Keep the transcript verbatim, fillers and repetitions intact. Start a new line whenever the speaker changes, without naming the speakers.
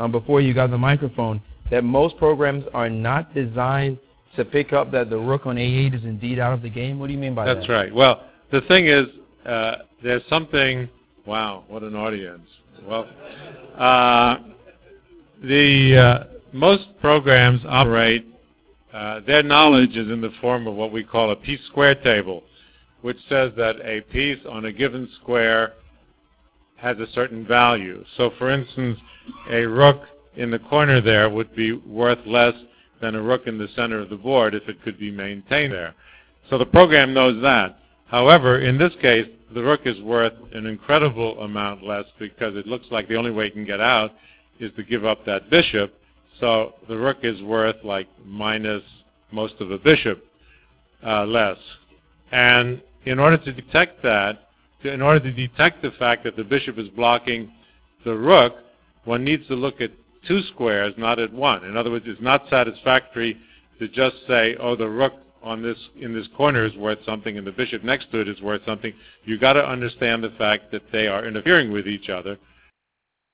um, before you got the microphone, that most programs are not designed to pick up that the rook on A eight is indeed out of the game? What do you mean by
That's
that?
That's right. Well, the thing is, uh, there's something, wow, what an audience. Well, uh, the uh, most programs operate, uh, their knowledge is in the form of what we call a piece-square table, which says that a piece on a given square has a certain value. So, for instance, a rook in the corner there would be worth less than a rook in the center of the board if it could be maintained there. So the program knows that. However, in this case, the rook is worth an incredible amount less because it looks like the only way it can get out is to give up that bishop. So the rook is worth like minus most of a bishop uh, less. And in order to detect that, in order to detect the fact that the bishop is blocking the rook, one needs to look at two squares, not at one. In other words, it's not satisfactory to just say, oh, the rook on this in this corner is worth something and the bishop next to it is worth something. You've got to understand the fact that they are interfering with each other.